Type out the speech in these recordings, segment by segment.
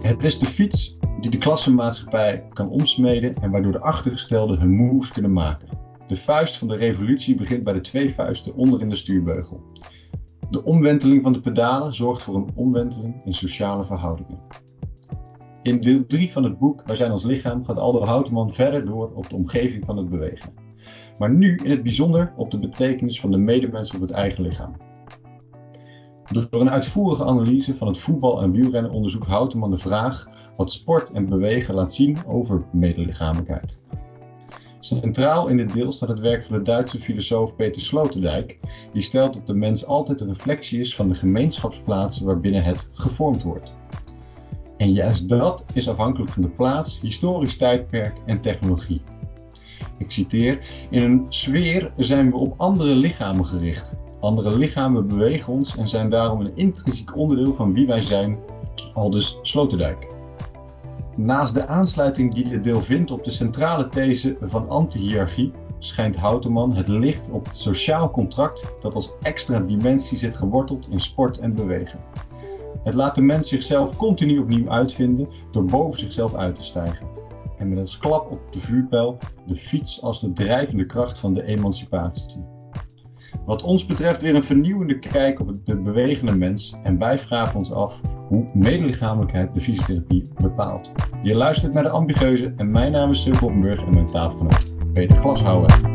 Het is de fiets die de klassenmaatschappij kan omsmeden en waardoor de achtergestelden hun moves kunnen maken. De vuist van de revolutie begint bij de 2 vuisten onderin de stuurbeugel. De omwenteling van de pedalen zorgt voor een omwenteling in sociale verhoudingen. In deel 3 van het boek Wij zijn ons lichaam gaat Aldo Houteman verder door op de omgeving van het bewegen. Maar nu in het bijzonder op de betekenis van de medemens op het eigen lichaam. Door een uitvoerige analyse van het voetbal- en wielrennen onderzoekt Houteman de vraag wat sport en bewegen laat zien over medelichamelijkheid. Centraal in dit deel staat het werk van de Duitse filosoof Peter Sloterdijk, die stelt dat de mens altijd een reflectie is van de gemeenschapsplaatsen waarbinnen het gevormd wordt. En juist dat is afhankelijk van de plaats, historisch tijdperk en technologie. Ik citeer: in een sfeer zijn we op andere lichamen gericht. Andere lichamen bewegen ons en zijn daarom een intrinsiek onderdeel van wie wij zijn, aldus Sloterdijk. Naast de aansluiting die dit deel vindt op de centrale these van anti-hiërarchie, schijnt Houteman het licht op het sociaal contract dat als extra dimensie zit geworteld in sport en bewegen. Het laat de mens zichzelf continu opnieuw uitvinden door boven zichzelf uit te stijgen. En met als klap op de vuurpijl de fiets als de drijvende kracht van de emancipatie. Wat ons betreft weer een vernieuwende kijk op de bewegende mens en wij vragen ons af hoe medelichamelijkheid de fysiotherapie bepaalt. Je luistert naar de Ambigueuze en mijn naam is Sil Koppenburg en mijn tafelgenoot Peter Glashouwer.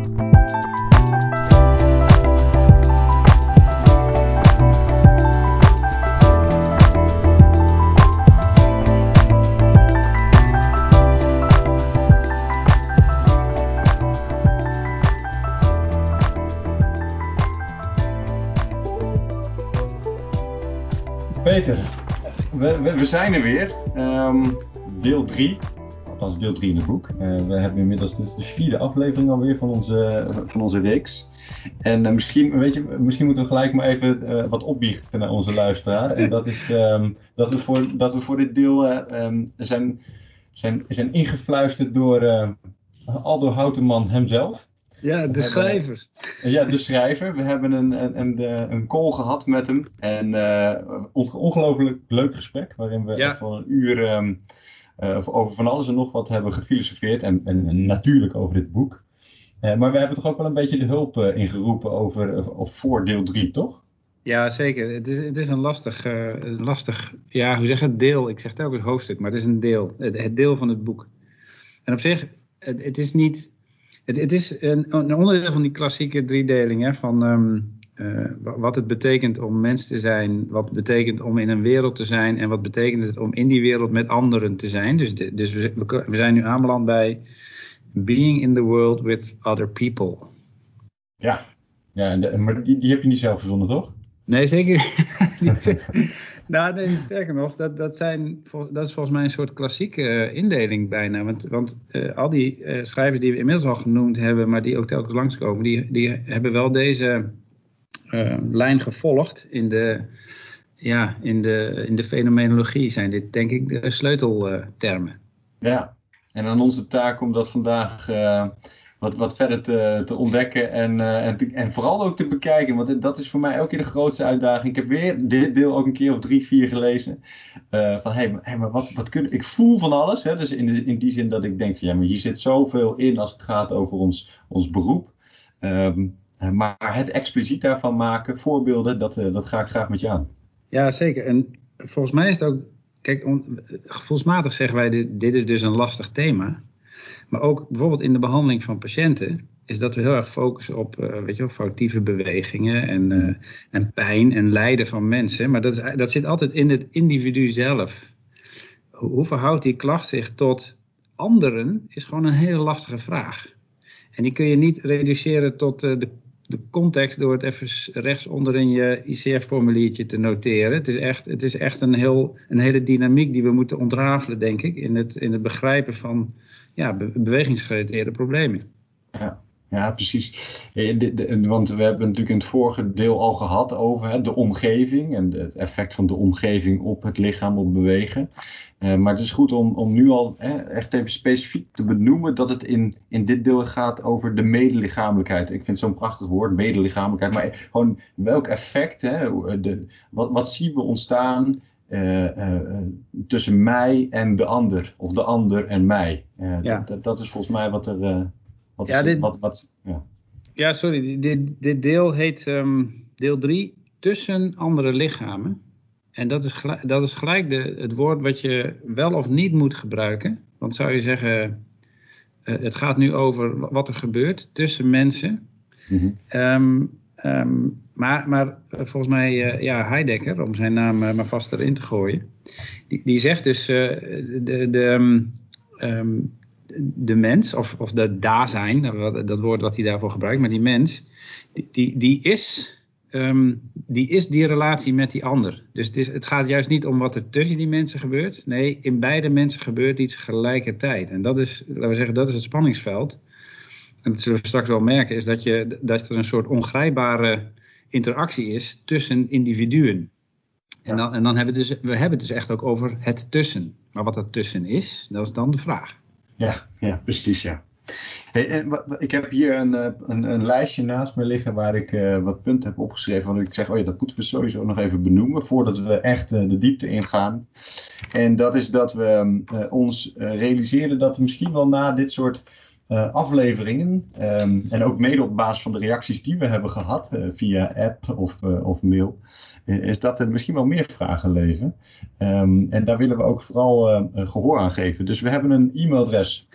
Peter, we zijn er weer. Deel 3, althans deel 3 in het boek. We hebben inmiddels, dit is de 4e aflevering alweer van onze reeks. En misschien moeten we gelijk maar even wat opbiechten naar onze luisteraar. En dat is dat we voor dit deel zijn ingefluisterd door Aldo Houteman hemzelf. Ja, de schrijver. Ja, de schrijver. We hebben een call gehad met hem. En ongelooflijk leuk gesprek. Waarin we echt wel een uur over van alles en nog wat hebben gefilosofeerd. En natuurlijk over dit boek. Maar we hebben toch ook wel een beetje de hulp ingeroepen voor deel 3, toch? Ja, zeker. Het is een lastig, ja, hoe zeg je het, deel. Ik zeg telkens hoofdstuk, maar het is een deel. Het deel van het boek. En op zich, het is niet... Het is een onderdeel van die klassieke driedeling, hè, van wat het betekent om mens te zijn, wat het betekent om in een wereld te zijn en wat betekent het om in die wereld met anderen te zijn. Dus we zijn nu aanbeland bij being in the world with other people. Ja, maar die heb je niet zelf verzonnen, toch? Nee, zeker niet. Nou, nee, sterker nog, dat is volgens mij een soort klassieke indeling bijna. Want al die schrijvers die we inmiddels al genoemd hebben, maar die ook telkens langskomen, die hebben wel deze lijn gevolgd in de fenomenologie. Zijn dit, denk ik, de sleuteltermen. Ja, en aan onze taak om dat vandaag wat verder te ontdekken en vooral ook te bekijken. Want dat is voor mij ook de grootste uitdaging. Ik heb weer dit deel ook een keer of 3, 4 gelezen. Maar wat kunnen... Ik voel van alles. Hè? Dus in die zin dat ik denk van ja, maar hier zit zoveel in als het gaat over ons beroep. Maar het expliciet daarvan maken, voorbeelden, dat ga ik graag met je aan. Ja, zeker. En volgens mij is het ook... Kijk, gevoelsmatig zeggen wij, dit is dus een lastig thema. Maar ook bijvoorbeeld in de behandeling van patiënten is dat we heel erg focussen op foutieve bewegingen en pijn en lijden van mensen. Maar dat zit altijd in het individu zelf. Hoe verhoudt die klacht zich tot anderen is gewoon een hele lastige vraag. En die kun je niet reduceren tot de context door het even rechtsonder in je ICF-formuliertje te noteren. Het is echt een hele dynamiek die we moeten ontrafelen, denk ik, in het begrijpen van bewegingsgerelateerde problemen. Ja, precies. Want we hebben natuurlijk in het vorige deel al gehad over de omgeving en het effect van de omgeving op het lichaam, op bewegen. Maar het is goed om nu al echt even specifiek te benoemen dat het in dit deel gaat over de medelichamelijkheid. Ik vind het zo'n prachtig woord, medelichamelijkheid. Maar gewoon welk effect, wat zien we ontstaan tussen mij en de ander, of de ander en mij. Ja. Dat is volgens mij wat er. Ja, sorry. Dit deel heet deel 3, tussen andere lichamen. En dat is gelijk het woord wat je wel of niet moet gebruiken. Want zou je zeggen, het gaat nu over wat er gebeurt tussen mensen. Mm-hmm. Maar volgens mij, Heidegger, om zijn naam maar vast erin te gooien. Die zegt dus, de mens, of de daar-zijn, dat woord wat hij daarvoor gebruikt. Maar die mens, die is die relatie met die ander. Dus het gaat juist niet om wat er tussen die mensen gebeurt. Nee, in beide mensen gebeurt iets gelijkertijd. En dat is, laten we zeggen, dat is het spanningsveld. En dat zullen we straks wel merken, is dat er een soort ongrijpbare interactie is tussen individuen. En dan hebben we hebben het dus echt ook over het tussen. Maar wat dat tussen is, dat is dan de vraag. Ja, precies, ja. Hey, ik heb hier een lijstje naast me liggen waar ik wat punten heb opgeschreven. Want ik zeg, dat moeten we sowieso nog even benoemen voordat we echt de diepte ingaan. En dat is dat we ons realiseren dat misschien wel na dit soort afleveringen, en ook mede op basis van de reacties die we hebben gehad via app of mail, is dat er misschien wel meer vragen leven. En daar willen we ook vooral gehoor aan geven. Dus we hebben een e-mailadres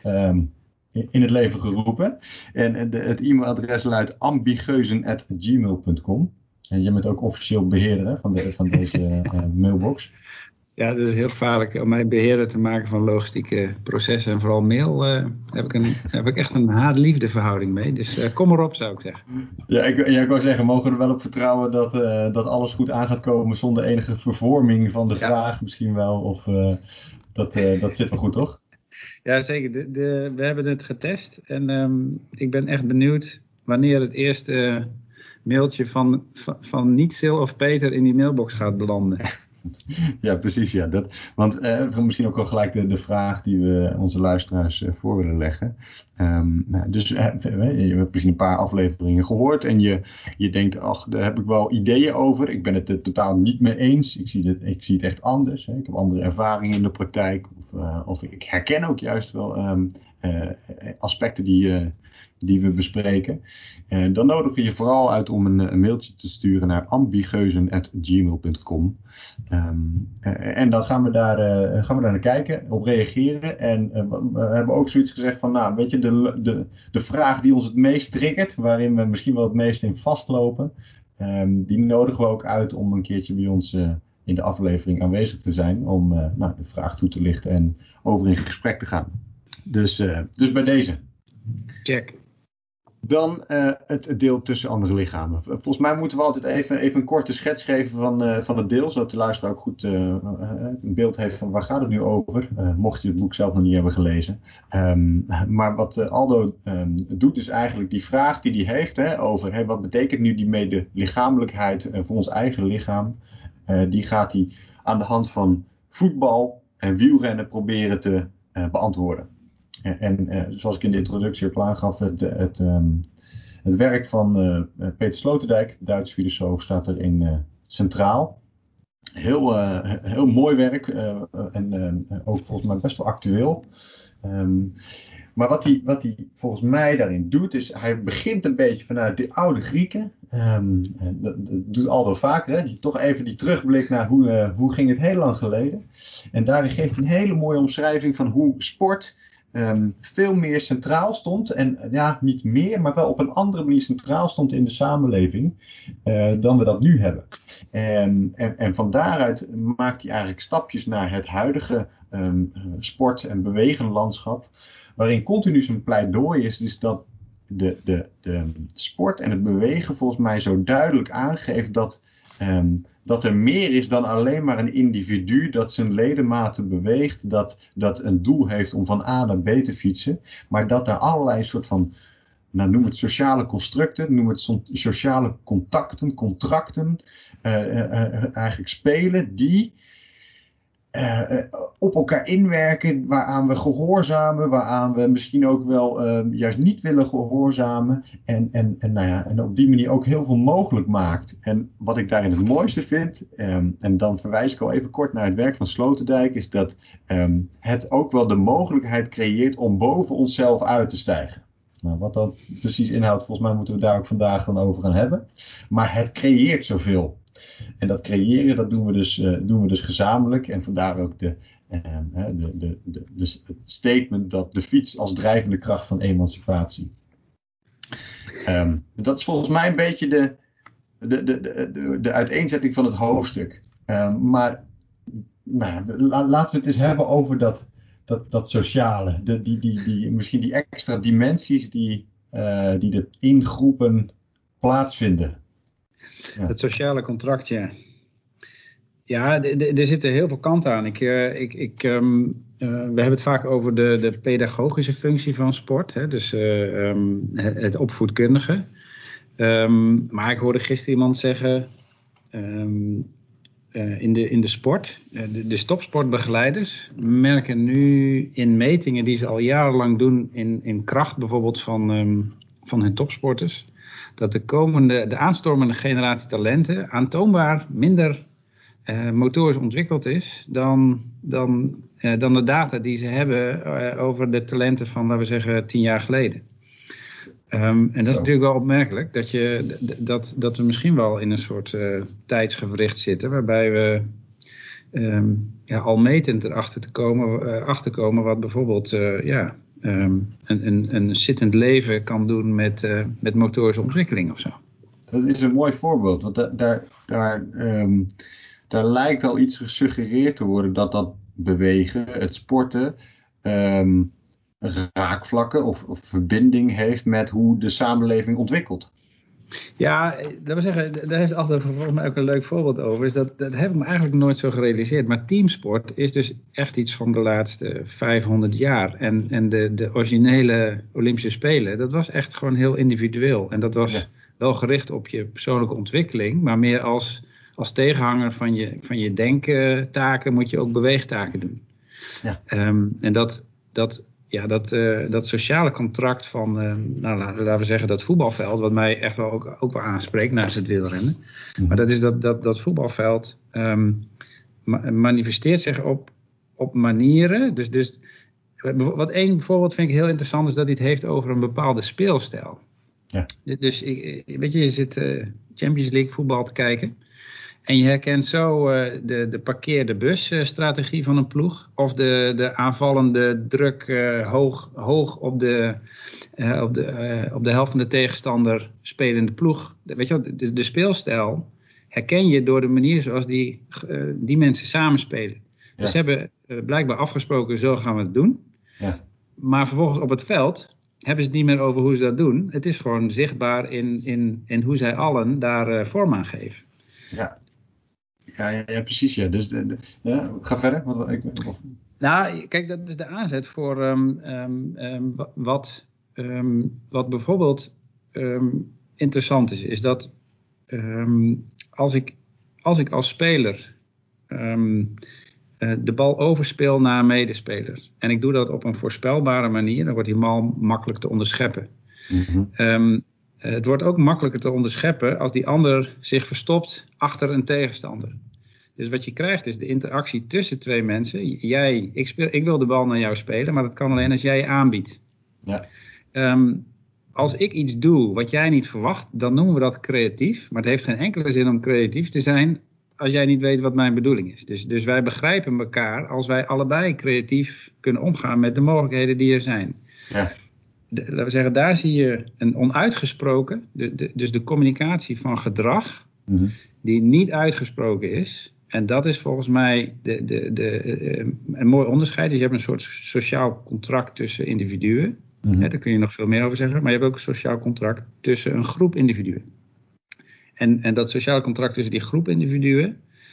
in het leven geroepen. En het e-mailadres luidt ambigeuzen@gmail.com. En je bent ook officieel beheerder van deze mailbox. Ja, het is heel gevaarlijk om mij beheerder te maken van logistieke processen. En vooral mail heb ik echt een haat-liefde verhouding mee. Dus kom erop, zou ik zeggen. Ja, ik wou zeggen, mogen we er wel op vertrouwen dat alles goed aan gaat komen zonder enige vervorming van de vraag misschien wel. Of dat zit wel goed, toch? Ja, zeker. We hebben het getest. En ik ben echt benieuwd wanneer het eerste mailtje van niet-Sil of Peter in die mailbox gaat belanden. Ja, precies. Ja. Want misschien ook wel gelijk de vraag die we onze luisteraars voor willen leggen. Dus je hebt misschien een paar afleveringen gehoord en je denkt, ach, daar heb ik wel ideeën over. Ik ben het er totaal niet mee eens. Ik zie het echt anders. Hè. Ik heb andere ervaringen in de praktijk. Of ik herken ook juist wel aspecten die we bespreken. Dan nodigen we je vooral uit om een mailtje te sturen naar ambigeuzen@gmail.com. En dan gaan we daar naar kijken, op reageren. En we hebben ook zoiets gezegd van, weet je, de vraag die ons het meest triggert, waarin we misschien wel het meest in vastlopen, die nodigen we ook uit om een keertje bij ons in de aflevering aanwezig te zijn, om de vraag toe te lichten en over in gesprek te gaan. Dus bij deze. Check. Dan het deel tussen andere lichamen. Volgens mij moeten we altijd even een korte schets geven van het deel, zodat de luisteraar ook goed een beeld heeft van waar gaat het nu over, mocht je het boek zelf nog niet hebben gelezen. Maar wat Aldo doet is eigenlijk die vraag die hij heeft over wat betekent nu die medelichamelijkheid voor ons eigen lichaam. Die gaat hij aan de hand van voetbal en wielrennen proberen te beantwoorden. En zoals ik in de introductie ook aangaf, het werk van Peter Sloterdijk, de Duitse filosoof, staat erin centraal. Heel mooi werk en ook volgens mij best wel actueel. Maar wat hij volgens mij daarin doet, is hij begint een beetje vanuit de oude Grieken. Dat doet Aldo vaker, die toch even die terugblik naar hoe ging het heel lang geleden. En daarin geeft hij een hele mooie omschrijving van hoe sport veel meer centraal stond. En niet meer, maar wel op een andere manier centraal stond in de samenleving dan we dat nu hebben. En van daaruit maakt hij eigenlijk stapjes naar het huidige sport- en bewegenlandschap. Waarin continu zijn pleidooi is dus dat de sport en het bewegen volgens mij zo duidelijk aangeeft dat er meer is dan alleen maar een individu dat zijn ledematen beweegt, dat een doel heeft om van A naar B te fietsen, maar dat daar allerlei soort van, noem het sociale constructen, noem het sociale contracten, eigenlijk spelen die op elkaar inwerken, waaraan we gehoorzamen, waaraan we misschien ook wel juist niet willen gehoorzamen. En op die manier ook heel veel mogelijk maakt. En wat ik daarin het mooiste vind, en dan verwijs ik al even kort naar het werk van Sloterdijk, is dat het ook wel de mogelijkheid creëert om boven onszelf uit te stijgen. Nou, wat dat precies inhoudt, volgens mij moeten we daar ook vandaag dan over gaan hebben. Maar het creëert zoveel. En dat creëren, dat doen we dus gezamenlijk. En vandaar ook het statement dat de fiets als drijvende kracht van emancipatie. Dat is volgens mij een beetje de uiteenzetting van het hoofdstuk. Maar laten we het eens hebben over dat sociale. Misschien die extra dimensies die er in groepen plaatsvinden. Ja. Het sociale contract, ja. Ja, er zitten heel veel kanten aan. We hebben het vaak over de pedagogische functie van sport. Hè? Dus het opvoedkundige. Maar ik hoorde gisteren iemand zeggen... in de sport, de topsportbegeleiders merken nu in metingen die ze al jarenlang doen in kracht bijvoorbeeld van hun topsporters, dat de aanstormende generatie talenten aantoonbaar minder motorisch ontwikkeld is dan de data die ze hebben over de talenten van, laten we zeggen, 10 jaar geleden. En dat is natuurlijk wel opmerkelijk dat we misschien wel in een soort tijdsgewricht zitten, waarbij we al metend erachter komen wat bijvoorbeeld een zittend leven kan doen met motorische ontwikkeling of zo. Dat is een mooi voorbeeld, want daar lijkt al iets gesuggereerd te worden dat bewegen, het sporten, raakvlakken of verbinding heeft met hoe de samenleving ontwikkelt. Ja, laten we zeggen, daar heeft altijd volgens mij ook een leuk voorbeeld over. Is dat heb ik me eigenlijk nooit zo gerealiseerd. Maar teamsport is dus echt iets van de laatste 500 jaar. En de originele Olympische Spelen, dat was echt gewoon heel individueel. En dat was wel gericht op je persoonlijke ontwikkeling, maar meer als tegenhanger van je denktaken moet je ook beweegtaken doen. Ja. En dat sociale contract van, laten we zeggen, dat voetbalveld, wat mij echt wel ook wel aanspreekt naast het wielrennen. Maar dat is dat voetbalveld manifesteert zich op manieren. Dus wat één voorbeeld vind ik heel interessant is dat hij het heeft over een bepaalde speelstijl. Ja. Dus je zit Champions League voetbal te kijken. En je herkent zo de parkeer de bus strategie van een ploeg. Of de aanvallende druk hoog op de helft van de tegenstander spelende ploeg. Weet je wel, de speelstijl herken je door de manier zoals die mensen samenspelen. Ja. Dus ze hebben blijkbaar afgesproken, zo gaan we het doen. Ja. Maar vervolgens op het veld hebben ze het niet meer over hoe ze dat doen. Het is gewoon zichtbaar in hoe zij allen daar vorm aan geven. Ja. Ja, precies. Ja. Dus ga verder. Nou, kijk, dat is de aanzet voor wat bijvoorbeeld interessant is dat als ik als speler de bal overspeel naar een medespeler en ik doe dat op een voorspelbare manier, dan wordt die bal makkelijk te onderscheppen. Mm-hmm. Het wordt ook makkelijker te onderscheppen als die ander zich verstopt achter een tegenstander. Dus wat je krijgt is de interactie tussen twee mensen. Ik wil de bal naar jou spelen, maar dat kan alleen als jij je aanbiedt. Ja. Als ik iets doe wat jij niet verwacht, dan noemen we dat creatief. Maar het heeft geen enkele zin om creatief te zijn als jij niet weet wat mijn bedoeling is. Dus wij begrijpen elkaar als wij allebei creatief kunnen omgaan met de mogelijkheden die er zijn. Ja. Laten we zeggen, daar zie je een onuitgesproken, dus de communicatie van gedrag, die niet uitgesproken is. En dat is volgens mij een mooi onderscheid. Dus je hebt een soort sociaal contract tussen individuen. Daar kun je nog veel meer over zeggen. Maar je hebt ook een sociaal contract tussen een groep individuen. En dat sociale contract tussen die groep individuen,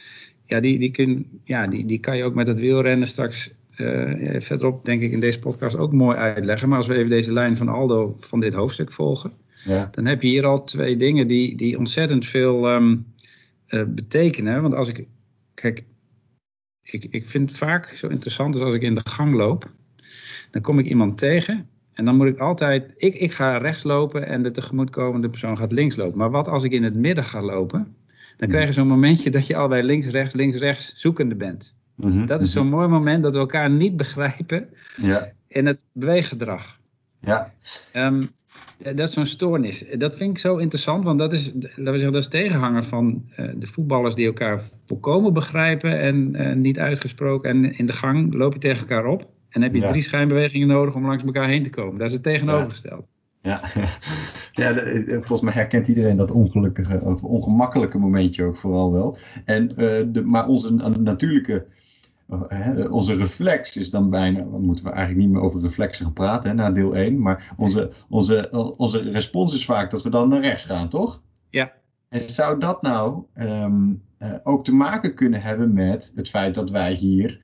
die kan je ook met het wielrennen straks verderop, denk ik, in deze podcast ook mooi uitleggen. Maar als we even deze lijn van Aldo van dit hoofdstuk volgen, dan heb je hier al 2 dingen die ontzettend veel betekenen. Want ik vind het vaak zo interessant als ik in de gang loop. Dan kom ik iemand tegen en dan moet ik altijd... Ik ga rechts lopen en de tegemoetkomende persoon gaat links lopen. Maar wat als ik in het midden ga lopen? Dan krijg je zo'n momentje dat je allebei links, rechts zoekende bent. Dat is zo'n mooi moment dat we elkaar niet begrijpen in het beweeggedrag. Ja. Dat is zo'n stoornis. Dat vind ik zo interessant, want dat is, laten we zeggen, dat is tegenhanger van de voetballers die elkaar volkomen begrijpen en niet uitgesproken. En in de gang loop je tegen elkaar op en heb je 3 schijnbewegingen nodig om langs elkaar heen te komen. Dat is het tegenovergestelde. Ja. Volgens mij herkent iedereen dat ongelukkige of ongemakkelijke momentje ook vooral wel. Maar onze natuurlijke... onze reflex is dan bijna, moeten we eigenlijk niet meer over reflexen gaan praten, na deel 1, maar onze respons is vaak dat we dan naar rechts gaan, toch? Ja. En zou dat nou ook te maken kunnen hebben met het feit dat wij hier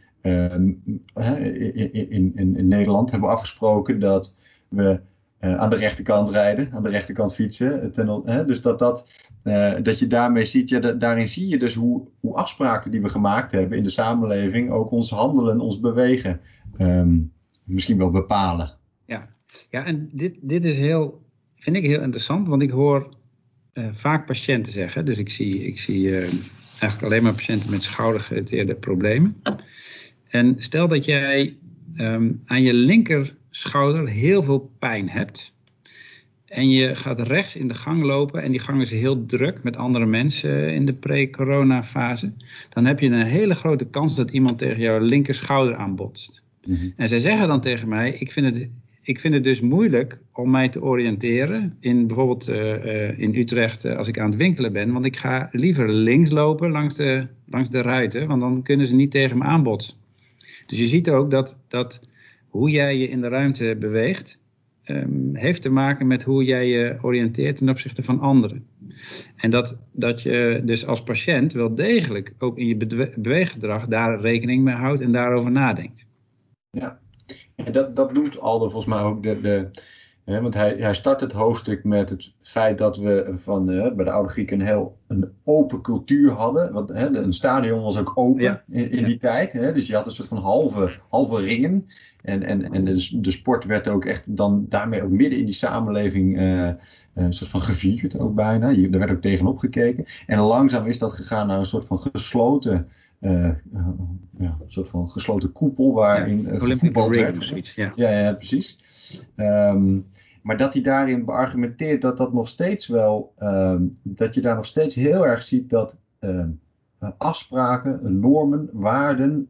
in Nederland hebben afgesproken dat we aan de rechterkant rijden, aan de rechterkant fietsen, dus dat je daarmee ziet, daarin zie je dus hoe afspraken die we gemaakt hebben in de samenleving ook ons handelen, ons bewegen misschien wel bepalen. Ja, en dit is vind ik heel interessant, want ik hoor vaak patiënten zeggen, dus ik zie eigenlijk alleen maar patiënten met schoudergerelateerde problemen. En stel dat jij aan je linker schouder heel veel pijn hebt. En je gaat rechts in de gang lopen en die gang is heel druk met andere mensen in de pre-corona fase. Dan heb je een hele grote kans dat iemand tegen jouw linker schouder aanbotst. Mm-hmm. En zij zeggen dan tegen mij, ik vind het dus moeilijk om mij te oriënteren. Bijvoorbeeld in Utrecht als ik aan het winkelen ben. Want ik ga liever links lopen langs de ruiten, want dan kunnen ze niet tegen me aanbotsen. Dus je ziet ook dat hoe jij je in de ruimte beweegt, heeft te maken met hoe jij je oriënteert ten opzichte van anderen. En dat je dus als patiënt wel degelijk ook in je beweeggedrag daar rekening mee houdt en daarover nadenkt. Ja, en dat doet Aldo volgens mij ook want hij start het hoofdstuk met het feit dat we bij de oude Grieken een open cultuur hadden. Want een stadion was ook open in die tijd. Dus je had een soort van halve ringen. En de sport werd ook echt dan daarmee ook midden in die samenleving een soort van gevierd ook bijna. Er werd ook tegenop gekeken. En langzaam is dat gegaan naar een soort van gesloten... een soort van gesloten koepel waarin gevoetbald werd. Of zoiets, ja, precies. Maar dat hij daarin beargumenteert dat dat nog steeds wel, dat je daar nog steeds heel erg ziet dat afspraken, normen, waarden,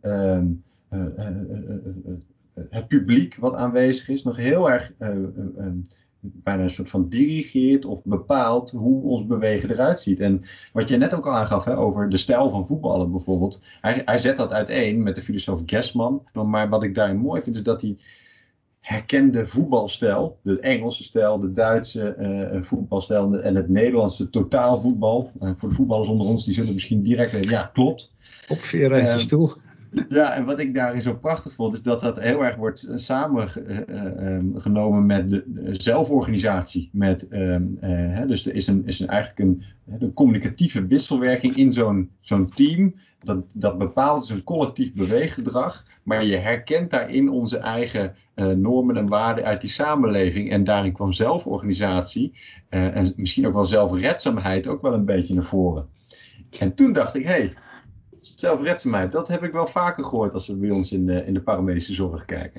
het publiek wat aanwezig is, nog heel erg bijna een soort van dirigeert of bepaalt hoe ons bewegen eruit ziet. En wat jij net ook al aangaf over de stijl van voetballen bijvoorbeeld. Hij zet dat uiteen met de filosoof Gassman. Maar wat ik daarin mooi vind is dat hij herkende voetbalstijl, de Engelse stijl, de Duitse voetbalstijl en het Nederlandse totaalvoetbal. Voor de voetballers onder ons, die zullen misschien direct zeggen, ja, klopt. Opveren uit je stoel. Ja, en wat ik daarin zo prachtig vond, is dat heel erg wordt samengenomen met de zelforganisatie. Dus er is eigenlijk een communicatieve wisselwerking in zo'n team. Dat bepaalt dus een collectief beweeggedrag. Maar je herkent daarin onze eigen normen en waarden uit die samenleving. En daarin kwam zelforganisatie en misschien ook wel zelfredzaamheid ook wel een beetje naar voren. En toen dacht ik, zelfredzaamheid, dat heb ik wel vaker gehoord als we bij ons in de paramedische zorg kijken.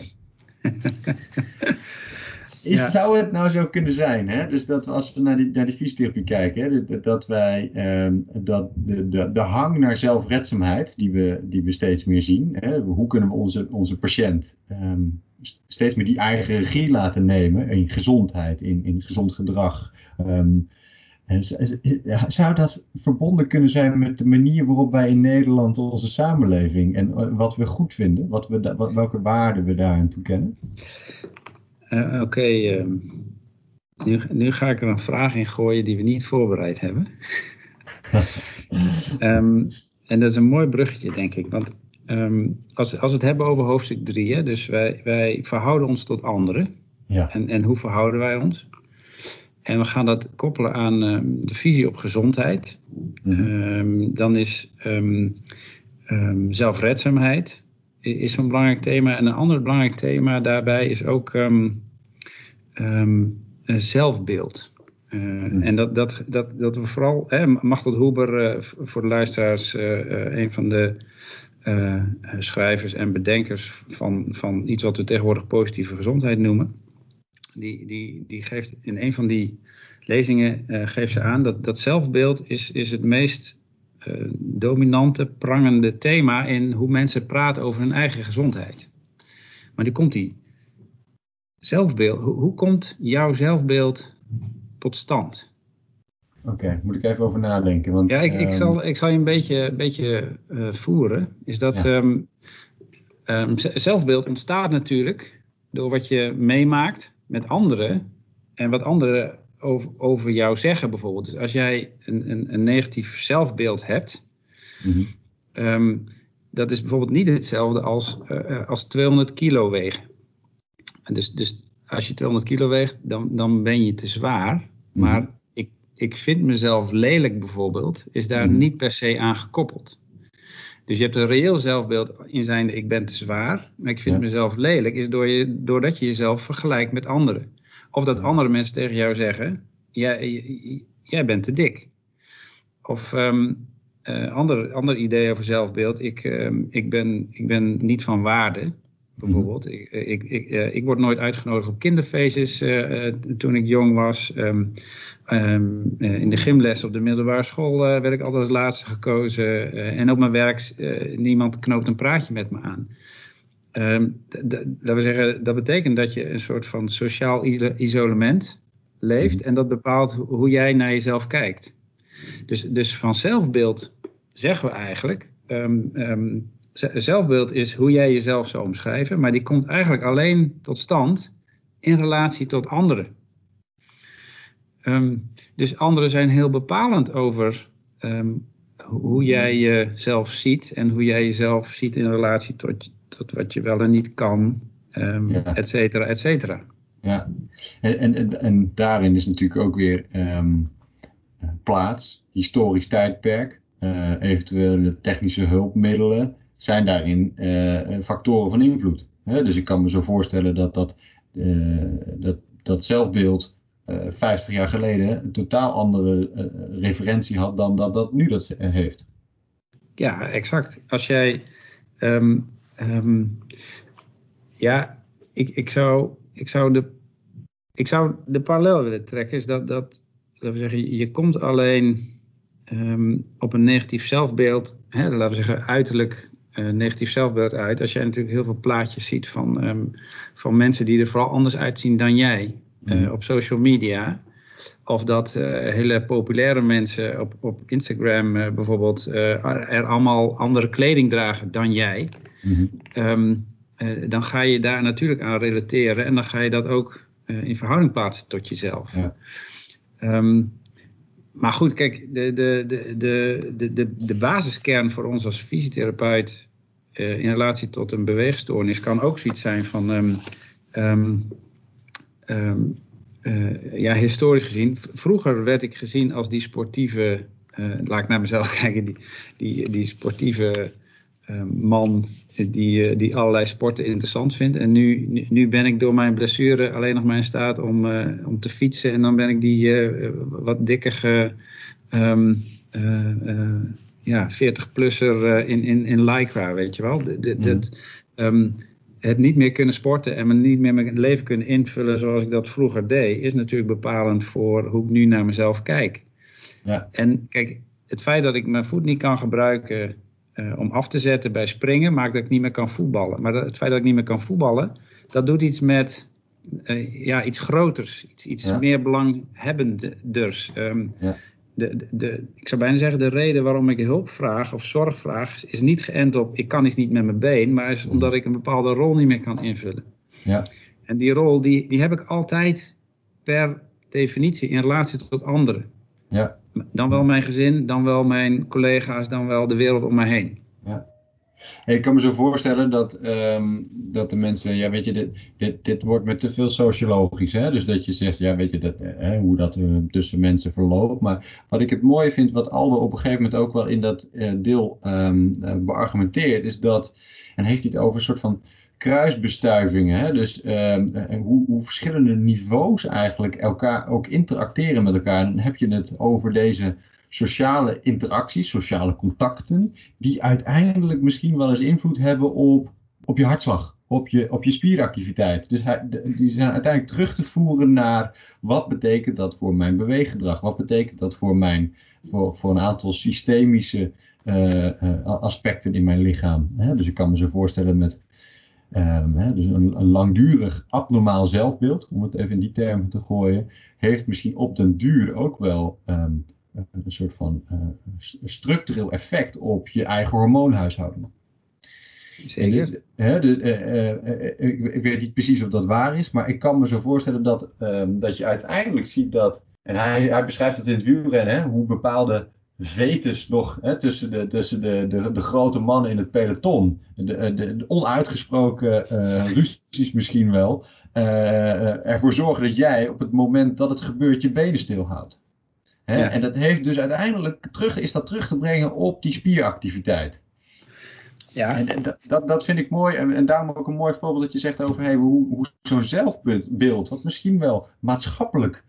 Zou het nou zo kunnen zijn, dus dat als we naar die fysiotherapie kijken, dat wij de hang naar zelfredzaamheid die we steeds meer zien, hoe kunnen we onze patiënt steeds meer die eigen regie laten nemen in gezondheid, in gezond gedrag. Zou dat verbonden kunnen zijn met de manier waarop wij in Nederland onze samenleving en wat we goed vinden, welke waarden we daarin toekennen? Oké. Nu ga ik er een vraag in gooien die we niet voorbereid hebben. En dat is een mooi bruggetje, denk ik. Want als we het hebben over hoofdstuk 3, dus wij verhouden ons tot anderen. Ja. En hoe verhouden wij ons? En we gaan dat koppelen aan de visie op gezondheid. Mm-hmm. Dan is zelfredzaamheid is zo'n belangrijk thema. En een ander belangrijk thema daarbij is ook zelfbeeld. En dat we vooral, Machtel Huber, voor de luisteraars, een van de schrijvers en bedenkers van iets wat we tegenwoordig positieve gezondheid noemen. Die geeft in een van die lezingen geeft ze aan dat zelfbeeld is het meest dominante, prangende thema in hoe mensen praten over hun eigen gezondheid. Maar nu komt die zelfbeeld. Hoe komt jouw zelfbeeld tot stand? Oké, moet ik even over nadenken. Want, ja, ik zal je een beetje voeren. Is dat zelfbeeld ontstaat natuurlijk door wat je meemaakt met anderen en wat anderen over jou zeggen bijvoorbeeld. Dus als jij een negatief zelfbeeld hebt, dat is bijvoorbeeld niet hetzelfde als 200 kilo wegen. Dus als je 200 kilo weegt, dan ben je te zwaar. Maar ik vind mezelf lelijk bijvoorbeeld, is daar niet per se aan gekoppeld. Dus je hebt een reëel zelfbeeld in zijnde ik ben te zwaar, maar ik vind mezelf lelijk, is doordat je jezelf vergelijkt met anderen. Of dat andere mensen tegen jou zeggen, jij bent te dik. Of ander idee over zelfbeeld, ik ben niet van waarde. Bijvoorbeeld, ik word nooit uitgenodigd op kinderfeestjes toen ik jong was. In de gymles op de middelbare school werd ik altijd als laatste gekozen. En op mijn werk, niemand knoopt een praatje met me aan. Laten we zeggen, dat betekent dat je een soort van sociaal isolement leeft. En dat bepaalt hoe jij naar jezelf kijkt. Dus van zelfbeeld zeggen we eigenlijk... zelfbeeld is hoe jij jezelf zou omschrijven, maar die komt eigenlijk alleen tot stand in relatie tot anderen. Dus anderen zijn heel bepalend over hoe jij jezelf ziet en hoe jij jezelf ziet in relatie tot wat je wel en niet kan, et cetera, et cetera. Ja, en daarin is natuurlijk ook weer plaats, historisch tijdperk, eventuele technische hulpmiddelen zijn daarin factoren van invloed. Dus ik kan me zo voorstellen dat zelfbeeld 50 jaar geleden een totaal andere referentie had dan dat nu dat heeft. Ja, exact. Als jij... Ik zou de parallel willen trekken. Is dat laten we zeggen, je komt alleen op een negatief zelfbeeld, laten we zeggen uiterlijk negatief zelfbeeld uit. Als jij natuurlijk heel veel plaatjes ziet van mensen die er vooral anders uitzien dan jij op social media. Of dat hele populaire mensen op Instagram bijvoorbeeld er allemaal andere kleding dragen dan jij. Dan ga je daar natuurlijk aan relateren en dan ga je dat ook in verhouding plaatsen tot jezelf. Ja. Maar goed, kijk, de basiskern voor ons als fysiotherapeut in relatie tot een beweegstoornis kan ook zoiets zijn van historisch gezien. Vroeger werd ik gezien als die sportieve, laat ik naar mezelf kijken, die sportieve man die allerlei sporten interessant vindt. En nu ben ik door mijn blessure alleen nog maar in staat om te fietsen. En dan ben ik die wat dikkere 40-plusser in Lycra, weet je wel. Het niet meer kunnen sporten en me niet meer mijn leven kunnen invullen zoals ik dat vroeger deed, is natuurlijk bepalend voor hoe ik nu naar mezelf kijk. Ja. En kijk, het feit dat ik mijn voet niet kan gebruiken om af te zetten bij springen, maakt dat ik niet meer kan voetballen. Maar het feit dat ik niet meer kan voetballen, dat doet iets met iets groters, iets meer belanghebbenders. Ik zou bijna zeggen, de reden waarom ik hulp vraag of zorg vraag, is niet geënt op ik kan iets niet met mijn been, maar is omdat ik een bepaalde rol niet meer kan invullen. Ja. En die rol die heb ik altijd per definitie in relatie tot anderen. Ja. Dan wel mijn gezin, dan wel mijn collega's, dan wel de wereld om mij heen. Ja. Hey, ik kan me zo voorstellen dat de mensen, ja, weet je, dit wordt met te veel sociologisch, hè? Dus dat je zegt, ja, weet je, hoe dat tussen mensen verloopt. Maar wat ik het mooie vind, wat Aldo op een gegeven moment ook wel in dat deel beargumenteert, is dat, en heeft hij het over een soort van kruisbestuivingen, hè? Dus hoe verschillende niveaus eigenlijk elkaar ook interacteren met elkaar. En dan heb je het over deze sociale interacties, sociale contacten, die uiteindelijk misschien wel eens invloed hebben op je hartslag, op je spieractiviteit. Dus die zijn uiteindelijk terug te voeren naar wat betekent dat voor mijn beweeggedrag? Wat betekent dat voor een aantal systemische aspecten in mijn lichaam? Dus ik kan me zo voorstellen met dus een langdurig abnormaal zelfbeeld, om het even in die termen te gooien, heeft misschien op den duur ook wel een soort van structureel effect op je eigen hormoonhuishouding. Zeker. Ik weet niet precies of dat waar is, maar ik kan me zo voorstellen dat je uiteindelijk ziet dat, en hij beschrijft het in het wielrennen, hoe bepaalde vetes nog tussen de grote mannen in het peloton, de onuitgesproken ruzies misschien wel, ervoor zorgen dat jij op het moment dat het gebeurt je benen stilhoudt. Ja. En dat heeft dus uiteindelijk terug te brengen op die spieractiviteit. Ja. En dat vind ik mooi. En daarom ook een mooi voorbeeld dat je zegt over hoe zo'n zelfbeeld, wat misschien wel maatschappelijk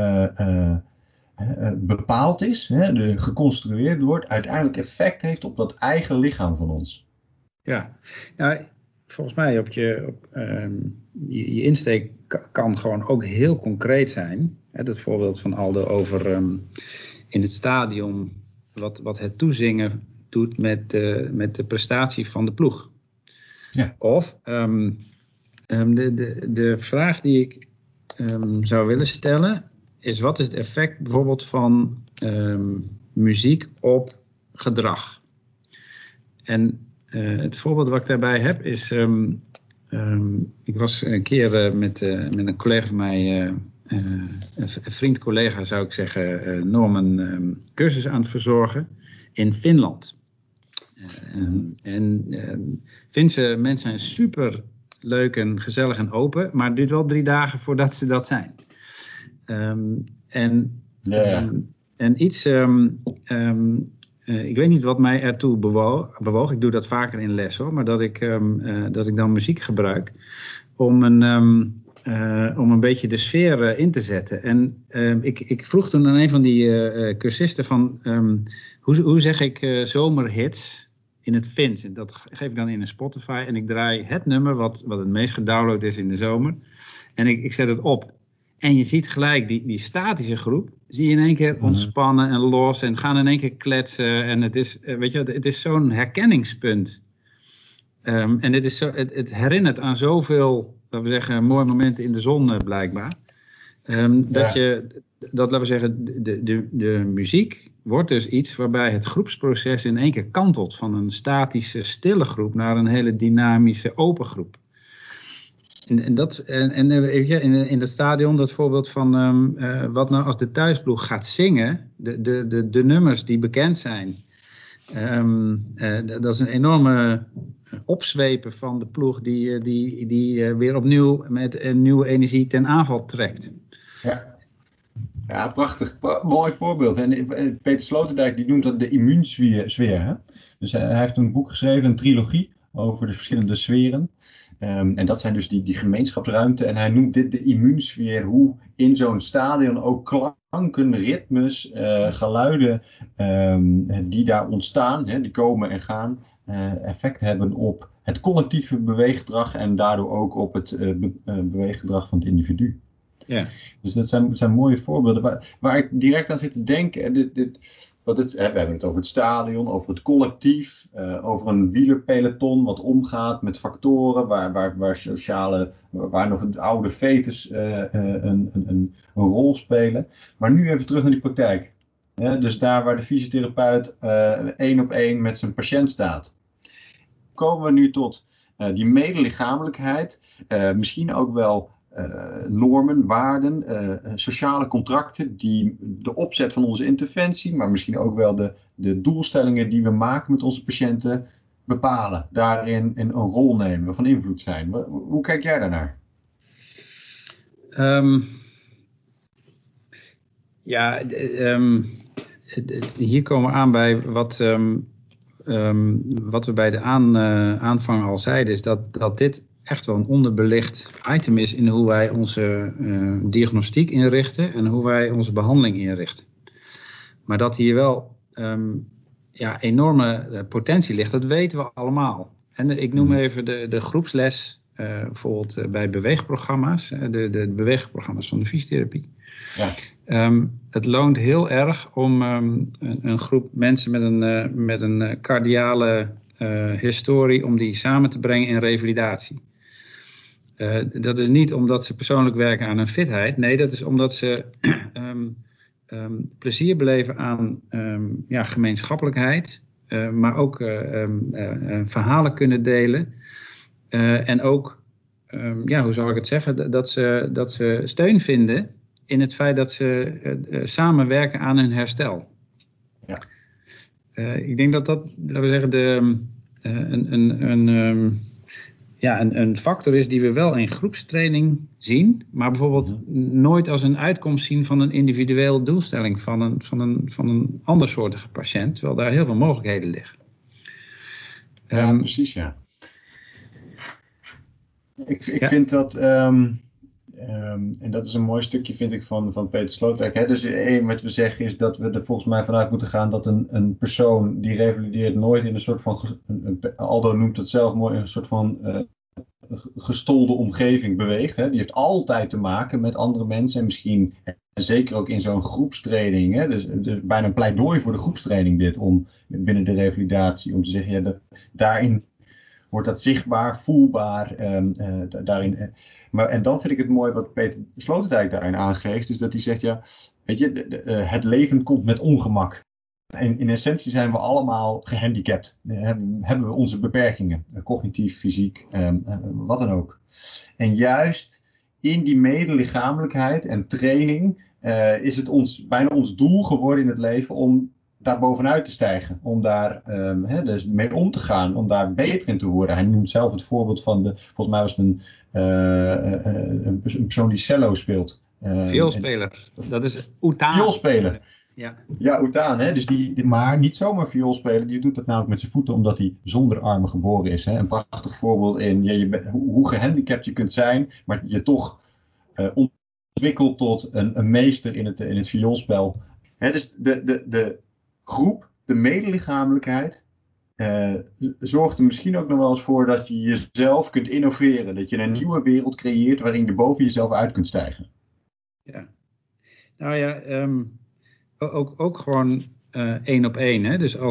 bepaald is, geconstrueerd wordt, uiteindelijk effect heeft op dat eigen lichaam van ons. Ja, nou, volgens mij je insteek kan gewoon ook heel concreet zijn. Dat voorbeeld van Aldo over in het stadion wat het toezingen doet met de prestatie van de ploeg. Ja. Of de vraag die ik zou willen stellen is: wat is het effect bijvoorbeeld van muziek op gedrag? En het voorbeeld wat ik daarbij heb is, ik was een keer met een collega van mij, een vriend-collega zou ik zeggen, Norman, cursus aan het verzorgen in Finland. Finse mensen zijn super leuk en gezellig en open, maar het duurt wel 3 dagen voordat ze dat zijn. En iets, ik weet niet wat mij ertoe bewoog. Ik doe dat vaker in les hoor, maar dat ik dan muziek gebruik om een beetje de sfeer in te zetten. En ik vroeg toen aan een van die cursisten van hoe zeg ik zomerhits in het Fins. En dat geef ik dan in een Spotify en ik draai het nummer wat het meest gedownload is in de zomer. En ik zet het op. En je ziet gelijk die statische groep, zie je in één keer ontspannen en los en gaan in één keer kletsen. En het is, het is zo'n herkenningspunt. En het herinnert aan zoveel, laten we zeggen, mooie momenten in de zon blijkbaar. Laten we zeggen, de muziek wordt dus iets waarbij het groepsproces in één keer kantelt van een statische, stille groep naar een hele dynamische, open groep. In dat stadion, dat voorbeeld van wat nou als de thuisploeg gaat zingen, de nummers die bekend zijn, dat is een enorme opzwepen van de ploeg die weer opnieuw met een nieuwe energie ten aanval trekt. Ja, prachtig. Mooi voorbeeld. En Peter Sloterdijk die noemt dat de immuunsfeer. Hè? Dus hij heeft een boek geschreven, een trilogie over de verschillende sferen. En dat zijn dus die gemeenschapsruimte. En hij noemt dit de immuunsfeer. Hoe in zo'n stadion ook klanken, ritmes, geluiden die daar ontstaan, die komen en gaan, effect hebben op het collectieve beweeggedrag en daardoor ook op het beweeggedrag van het individu. Ja. Dus dat zijn mooie voorbeelden. Waar ik direct aan zit te denken. We hebben het over het stadion, over het collectief, over een wielerpeloton wat omgaat met factoren waar nog de oude vetes een rol spelen. Maar nu even terug naar die praktijk. Dus daar waar de fysiotherapeut 1-op-1 met zijn patiënt staat. Komen we nu tot die medelichamelijkheid, misschien ook wel normen, waarden, sociale contracten, die de opzet van onze interventie, maar misschien ook wel de doelstellingen die we maken met onze patiënten bepalen, daarin een rol nemen, van invloed zijn. Hoe kijk jij daarnaar? Hier komen we aan bij wat we bij de aanvang al zeiden, is dat dit echt wel een onderbelicht item is in hoe wij onze diagnostiek inrichten en hoe wij onze behandeling inrichten. Maar dat hier wel enorme potentie ligt, dat weten we allemaal. En ik noem even de groepsles, bijvoorbeeld bij beweegprogramma's, de beweegprogramma's van de fysiotherapie. Ja. Het loont heel erg om een groep mensen met een cardiale historie, om die samen te brengen in revalidatie. Dat is niet omdat ze persoonlijk werken aan hun fitheid. Nee, dat is omdat ze plezier beleven aan gemeenschappelijkheid. Maar ook verhalen kunnen delen. En ook, hoe zal ik het zeggen, dat ze steun vinden in het feit dat ze samenwerken aan hun herstel. Ja. Ik denk dat laten we zeggen, een factor is die we wel in groepstraining zien, maar bijvoorbeeld nooit als een uitkomst zien van een individuele doelstelling van een andersoortige patiënt, terwijl daar heel veel mogelijkheden liggen. Ja, precies, ja. Ik vind dat, en dat is een mooi stukje, vind ik, van Peter Sloterdijk. Hè? Dus één wat we zeggen is dat we er volgens mij vanuit moeten gaan dat een persoon die revalideert nooit in een soort van, Aldo noemt het zelf mooi, een soort van gestolde omgeving beweegt. Hè? Die heeft altijd te maken met andere mensen en misschien zeker ook in zo'n groepstraining. Hè? Dus bijna een pleidooi voor de groepstraining dit, om binnen de revalidatie, om te zeggen, daarin wordt dat zichtbaar, voelbaar. Daarin. En dan vind ik het mooi wat Peter Sloterdijk daarin aangeeft, is dat hij zegt, weet je, het leven komt met ongemak. En in essentie zijn we allemaal gehandicapt. Hebben we onze beperkingen, cognitief, fysiek, wat dan ook. En juist in die medelichamelijkheid en training is het bijna ons doel geworden in het leven om daar bovenuit te stijgen. Om daar dus mee om te gaan. Om daar beter in te worden. Hij noemt zelf het voorbeeld van volgens mij was het een persoon die cello speelt. Vioolspeler. Dat is Utaan. Vioolspeler. Ja, Utaan. Hè? Dus maar niet zomaar viool spelen. Die doet dat namelijk met zijn voeten omdat hij zonder armen geboren is. Hè? Een prachtig voorbeeld in hoe gehandicapt je kunt zijn. Maar je toch ontwikkelt tot een meester in het vioolspel. Hè? Dus de groep, de medelichamelijkheid, zorgt er misschien ook nog wel eens voor dat je jezelf kunt innoveren. Dat je een nieuwe wereld creëert waarin je boven jezelf uit kunt stijgen. Ja. Nou ja, ook gewoon 1 op 1. Hè? Dus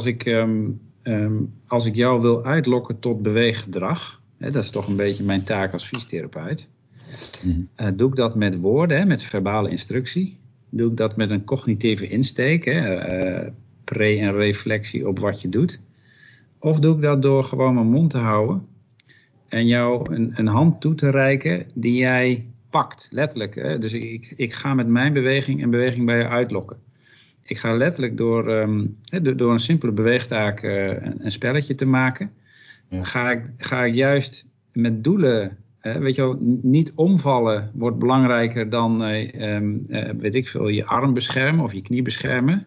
als ik jou wil uitlokken tot beweeggedrag, hè, dat is toch een beetje mijn taak als fysiotherapeut. Doe ik dat met woorden, hè, met verbale instructie? Doe ik dat met een cognitieve insteek, hè, pre- en reflectie op wat je doet? Of doe ik dat door gewoon mijn mond te houden en jou een hand toe te reiken die jij pakt, letterlijk. Hè? Dus ik ga met mijn beweging een beweging bij je uitlokken. Ik ga letterlijk door een simpele beweegtaak een spelletje te maken. Ja. Ga ik juist met doelen, weet je wel, niet omvallen wordt belangrijker dan, weet ik veel, je arm beschermen of je knie beschermen.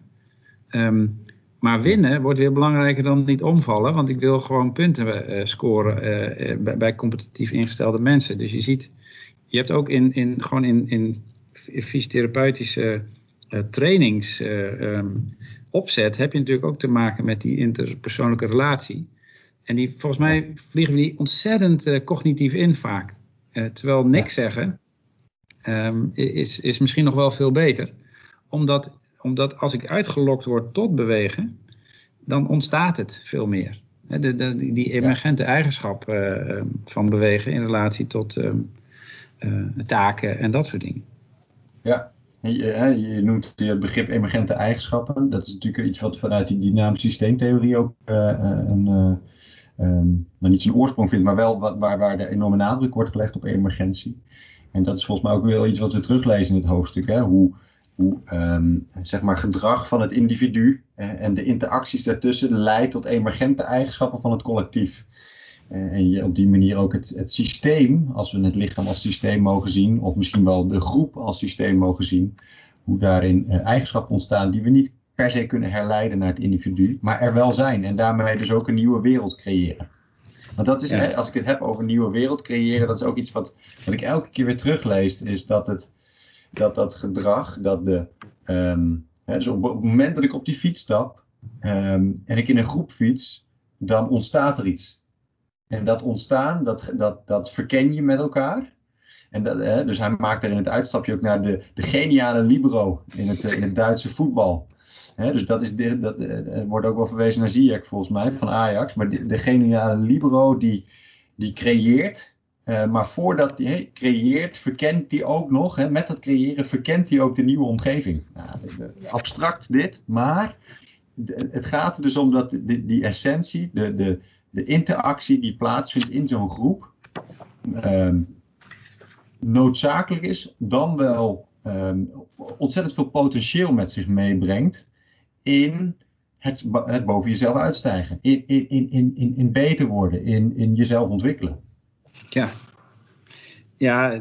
Maar winnen wordt weer belangrijker dan niet omvallen, want ik wil gewoon punten scoren bij competitief ingestelde mensen. Dus je ziet, je hebt ook in fysiotherapeutische trainingsopzet heb je natuurlijk ook te maken met die interpersoonlijke relatie. En volgens mij vliegen we die ontzettend cognitief in vaak. Terwijl niks zeggen is misschien nog wel veel beter. Omdat als ik uitgelokt word tot bewegen, dan ontstaat het veel meer. Die emergente eigenschap van bewegen in relatie tot taken en dat soort dingen. Ja, je noemt het begrip emergente eigenschappen. Dat is natuurlijk iets wat vanuit die dynamische systeemtheorie ook niet zijn oorsprong vindt, maar wel waar de enorme nadruk wordt gelegd op emergentie. En dat is volgens mij ook wel iets wat we teruglezen in het hoofdstuk. Hè? Hoe hoe zeg maar gedrag van het individu en de interacties daartussen leidt tot emergente eigenschappen van het collectief. En je op die manier ook het systeem, als we het lichaam als systeem mogen zien, of misschien wel de groep als systeem mogen zien, hoe daarin eigenschappen ontstaan die we niet per se kunnen herleiden naar het individu, maar er wel zijn en daarmee dus ook een nieuwe wereld creëren. Want dat is, als ik het heb over een nieuwe wereld creëren, dat is ook iets wat ik elke keer weer teruglees, is dat gedrag, dus op het moment dat ik op die fiets stap en ik in een groep fiets, dan ontstaat er iets. En dat ontstaan, dat verken je met elkaar. En dus hij maakt er in het uitstapje ook naar de geniale libero in het Duitse voetbal. Dus dat wordt ook wel verwezen naar Ziyech volgens mij, van Ajax. Maar de geniale libero die creëert. Maar voordat hij creëert, verkent hij ook nog. Met dat creëren verkent hij ook de nieuwe omgeving. Nou, abstract dit, maar het gaat er dus om dat die essentie, de interactie die plaatsvindt in zo'n groep, noodzakelijk is, dan wel ontzettend veel potentieel met zich meebrengt in het boven jezelf uitstijgen, in beter worden, in jezelf ontwikkelen. Ja,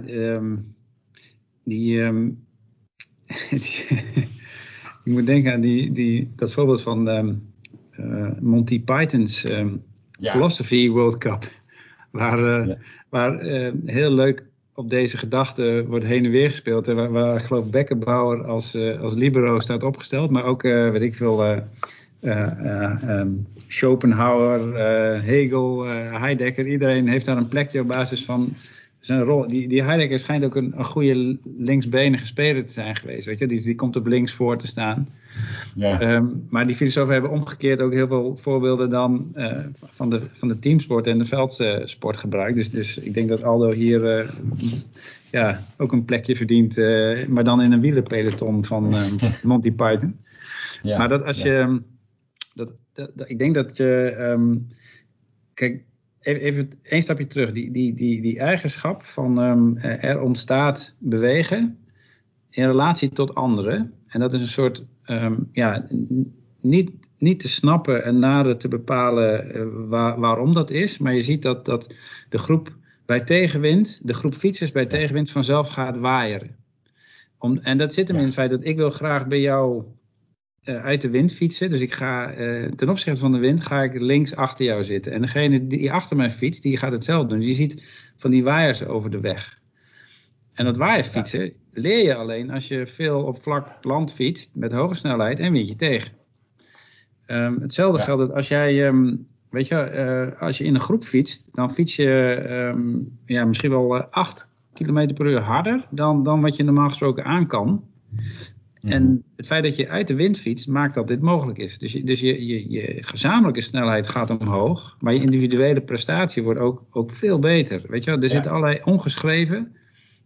ik moet denken aan dat voorbeeld van Monty Python's Philosophy World Cup. Waar heel leuk op deze gedachte wordt heen en weer gespeeld. En waar ik geloof Beckenbauer als libero staat opgesteld. Maar ook, weet ik veel, Schopenhauer, Hegel, Heidegger. Iedereen heeft daar een plekje op basis van zijn rol. Die Heidegger schijnt ook een goede linksbenige speler te zijn geweest. Weet je? Die komt op links voor te staan. Ja. Maar die filosofen hebben omgekeerd ook heel veel voorbeelden dan van de teamsport en de veldsport gebruikt. Dus ik denk dat Aldo hier ook een plekje verdient. Maar dan in een wielerpeloton van Monty Python. Ja, maar dat als je... ik denk dat je... kijk, even één stapje terug. Die eigenschap van er ontstaat bewegen in relatie tot anderen. En dat is een soort... niet te snappen en nader te bepalen waarom dat is. Maar je ziet dat de groep bij tegenwind, de groep fietsers bij tegenwind vanzelf gaat waaieren. En dat zit hem in het feit dat ik wil graag bij jou uit de wind fietsen. Dus ik ga ten opzichte van de wind ga ik links achter jou zitten. En degene die achter mij fietst, die gaat hetzelfde doen. Dus je ziet van die waaiers over de weg. En dat waaierfietsen leer je alleen als je veel op vlak land fietst met hoge snelheid en wind je tegen. Hetzelfde geldt dat als jij, als je in een groep fietst, dan fiets je misschien wel 8 km per uur harder dan wat je normaal gesproken aan kan. En het feit dat je uit de wind fietst, maakt dat dit mogelijk is. Dus je gezamenlijke snelheid gaat omhoog, maar je individuele prestatie wordt ook veel beter. Weet je wel? Er zitten allerlei ongeschreven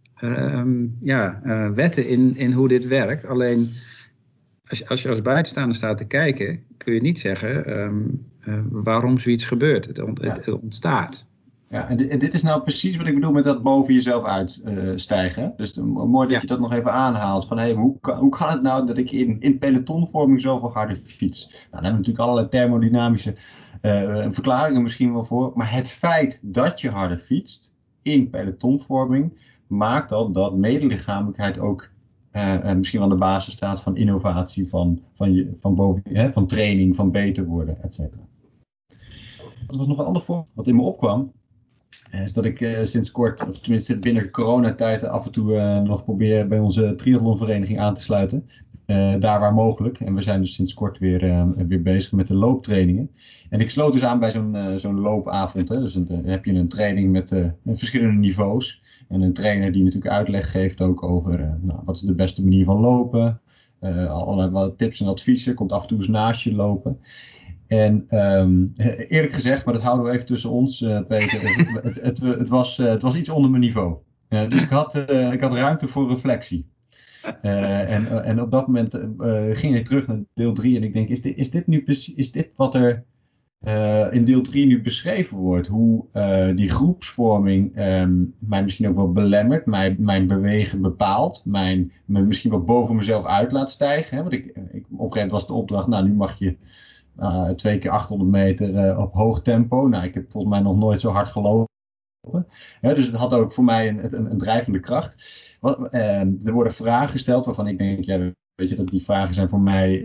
wetten in hoe dit werkt. Alleen als je als buitenstaander staat te kijken, kun je niet zeggen waarom zoiets gebeurt. Het ontstaat. Ja, en dit is nou precies wat ik bedoel met dat boven jezelf uitstijgen. Dus mooi dat je dat nog even aanhaalt. Van hoe kan het nou dat ik in pelotonvorming zoveel harder fiets? Nou, daar hebben we natuurlijk allerlei thermodynamische verklaringen misschien wel voor. Maar het feit dat je harder fietst in pelotonvorming maakt al dat medelichamelijkheid ook misschien wel de basis staat van innovatie, van training, van beter worden, et cetera. Er was nog een ander voorbeeld wat in me opkwam. Is dat ik sinds kort, of tenminste binnen de coronatijd, af en toe nog probeer bij onze triathlonvereniging aan te sluiten. Daar waar mogelijk. En we zijn dus sinds kort weer bezig met de looptrainingen. En ik sloot dus aan bij zo'n loopavond. Hè. Dus dan heb je een training met verschillende niveaus. En een trainer die natuurlijk uitleg geeft ook over wat is de beste manier van lopen. Allerlei wat tips en adviezen. Komt af en toe eens naast je lopen. En eerlijk gezegd, maar dat houden we even tussen ons, Peter. Het was iets onder mijn niveau. Dus ik had ruimte voor reflectie. En op dat moment ging ik terug naar deel 3 en ik denk, is dit nu precies, is dit wat er in deel 3 nu beschreven wordt. Hoe die groepsvorming mij misschien ook wel belemmert. Mijn bewegen bepaalt. Me misschien wel boven mezelf uit laat stijgen. Hè? Want op een gegeven moment was de opdracht. Nou, nu mag je 2 keer 800 meter op hoog tempo. Nou, ik heb volgens mij nog nooit zo hard gelopen. Dus het had ook voor mij een drijvende kracht. Er worden vragen gesteld waarvan ik denk, ja, weet je, dat die vragen zijn voor mij,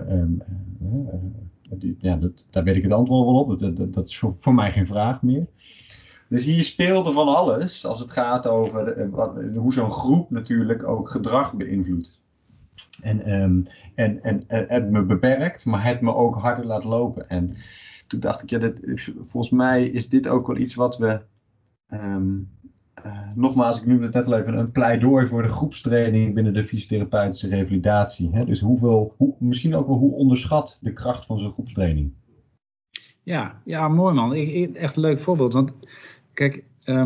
daar weet ik het antwoord wel op. Dat is voor mij geen vraag meer. Dus hier speelde van alles als het gaat over hoe zo'n groep natuurlijk ook gedrag beïnvloedt. En het me beperkt, maar het me ook harder laat lopen. En toen dacht ik, volgens mij is dit ook wel iets wat we... nogmaals, ik noemde het net al even een pleidooi voor de groepstraining binnen de fysiotherapeutische revalidatie. Hè? Dus misschien ook wel hoe onderschat de kracht van zo'n groepstraining. Ja, mooi man. Echt een leuk voorbeeld. Want kijk,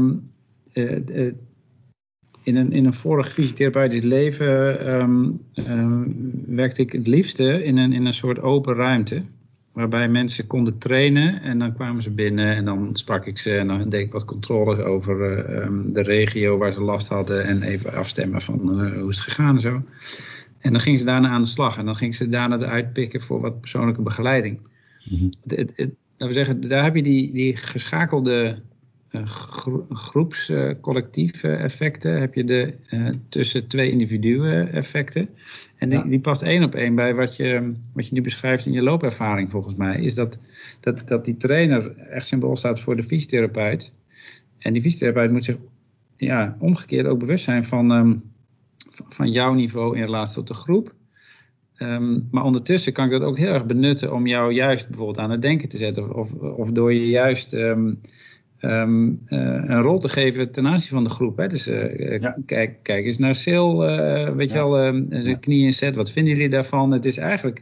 in een vorig fysiotherapeutisch leven werkte ik het liefste in een soort open ruimte. Waarbij mensen konden trainen en dan kwamen ze binnen en dan sprak ik ze en dan deed ik wat controles over de regio waar ze last hadden en even afstemmen van hoe is het gegaan en zo. En dan gingen ze daarna aan de slag en dan gingen ze daarna eruit pikken voor wat persoonlijke begeleiding. Mm-hmm. Laten we zeggen, daar heb je die geschakelde groepscollectieve effecten, heb je de tussen 2 individuen effecten. En die past 1 op 1 bij wat je nu beschrijft in je loopervaring volgens mij. Is dat die trainer echt symbool staat voor de fysiotherapeut. En die fysiotherapeut moet zich omgekeerd ook bewust zijn van jouw niveau in relatie tot de groep. Maar ondertussen kan ik dat ook heel erg benutten om jou juist bijvoorbeeld aan het denken te zetten. Of door je juist een rol te geven ten aanzien van de groep. Hè? Dus kijk eens naar Sil, zijn knieën zet. Wat vinden jullie daarvan? Het is eigenlijk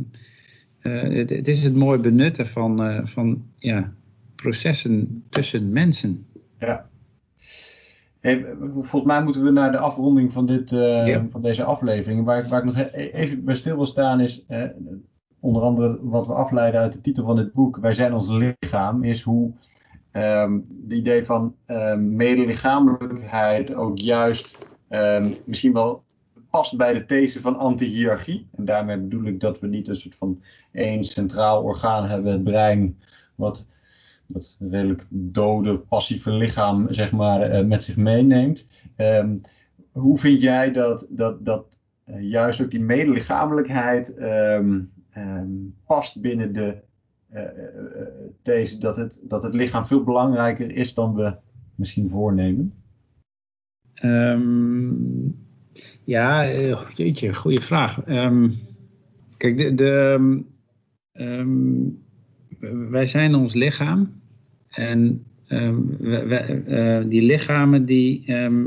het mooie benutten van processen tussen mensen. Ja. Volgens mij moeten we naar de afronding van van deze aflevering. Waar ik nog even bij stil wil staan is... onder andere wat we afleiden uit de titel van dit boek... Wij zijn ons lichaam, is hoe... het idee van medelichamelijkheid ook juist misschien wel past bij de these van anti-hiërarchie. En daarmee bedoel ik dat we niet een soort van één centraal orgaan hebben, het brein, wat dat redelijk dode, passieve lichaam zeg maar met zich meeneemt. Hoe vind jij dat juist ook die medelichamelijkheid past binnen de these dat het lichaam veel belangrijker is dan we misschien voornemen? Jeetje, goede vraag. Kijk, wij zijn ons lichaam en die lichamen die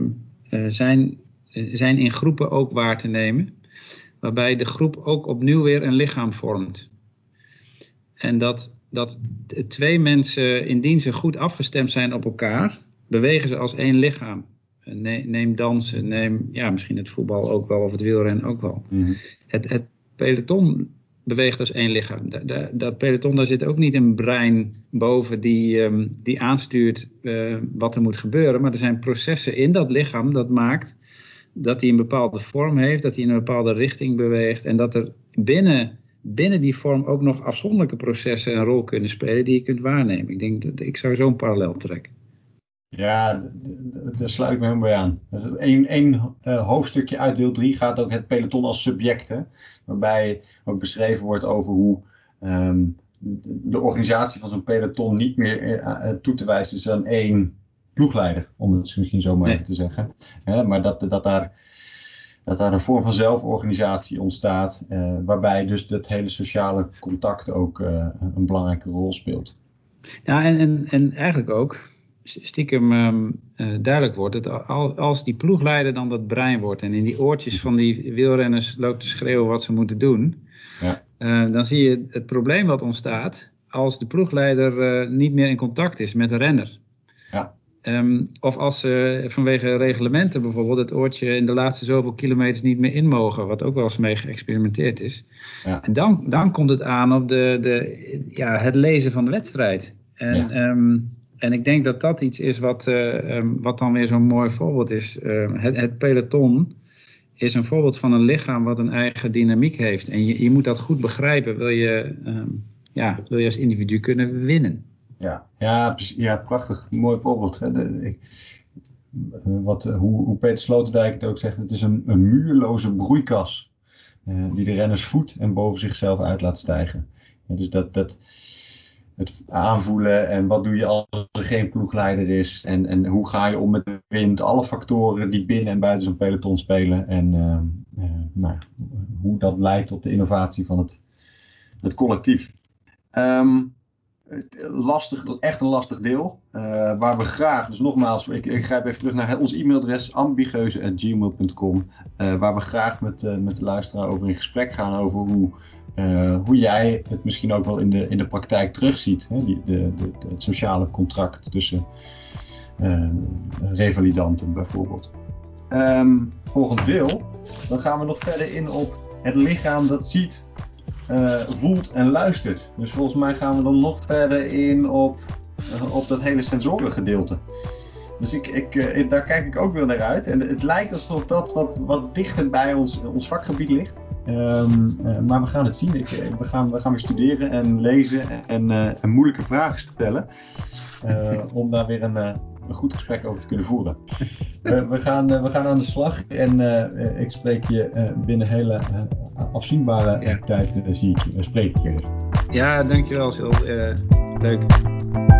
zijn in groepen ook waar te nemen, waarbij de groep ook opnieuw weer een lichaam vormt. En dat 2 mensen, indien ze goed afgestemd zijn op elkaar, bewegen ze als 1 lichaam. Neem dansen, misschien het voetbal ook wel of het wielrennen ook wel. Mm-hmm. Het peloton beweegt als 1 lichaam. Dat peloton, daar zit ook niet een brein boven die aanstuurt wat er moet gebeuren. Maar er zijn processen in dat lichaam dat maakt dat hij een bepaalde vorm heeft, dat hij in een bepaalde richting beweegt en dat er binnen die vorm ook nog afzonderlijke processen een rol kunnen spelen die je kunt waarnemen. Ik denk dat ik zou zo'n parallel trekken. Ja, daar sluit ik me helemaal bij aan. Dus één hoofdstukje uit deel 3 gaat ook het peloton als subject. Hè? Waarbij ook beschreven wordt over hoe de organisatie van zo'n peloton niet meer toe te wijzen is aan 1 ploegleider. Om het misschien zo maar even te zeggen. Maar dat daar een vorm van zelforganisatie ontstaat. Waarbij dus dat hele sociale contact ook een belangrijke rol speelt. Ja, en eigenlijk ook stiekem duidelijk wordt dat als die ploegleider dan dat brein wordt en in die oortjes van die wielrenners loopt te schreeuwen wat ze moeten doen, dan zie je het probleem wat ontstaat als de ploegleider niet meer in contact is met de renner. Ja. Of als ze vanwege reglementen bijvoorbeeld het oortje in de laatste zoveel kilometers niet meer in mogen, wat ook wel eens mee geëxperimenteerd is. Ja. En dan komt het aan op het lezen van de wedstrijd. En ik denk dat dat iets is wat dan weer zo'n mooi voorbeeld is. Het peloton is een voorbeeld van een lichaam wat een eigen dynamiek heeft. En je moet dat goed begrijpen, wil je als individu kunnen winnen. Ja, prachtig. Mooi voorbeeld. Hoe Peter Sloterdijk het ook zegt, het is een muurloze broeikas. Die de renners voedt en boven zichzelf uit laat stijgen. Dus het aanvoelen en wat doe je als er geen ploegleider is. En hoe ga je om met de wind. Alle factoren die binnen en buiten zo'n peloton spelen. En hoe dat leidt tot de innovatie van het collectief. Echt een lastig deel. Waar we graag, dus nogmaals, ik grijp even terug naar ons e-mailadres ambitieuze@gmail.com. Waar we graag met de luisteraar over in gesprek gaan over hoe jij het misschien ook wel in de praktijk terugziet. Hè? Het sociale contract tussen revalidanten bijvoorbeeld. Volgend deel, dan gaan we nog verder in op het lichaam dat ziet, voelt en luistert. Dus volgens mij gaan we dan nog verder in op dat hele sensorengedeelte. Dus daar kijk ik ook weer naar uit. En het lijkt alsof dat wat dichter bij ons vakgebied ligt. Maar we gaan het zien. We gaan weer studeren en lezen en moeilijke vragen stellen. Om daar weer een goed gesprek over te kunnen voeren. We gaan aan de slag. En ik spreek je binnen hele afzienbare tijd. Spreek ik je. Ja, dankjewel Sil. Leuk.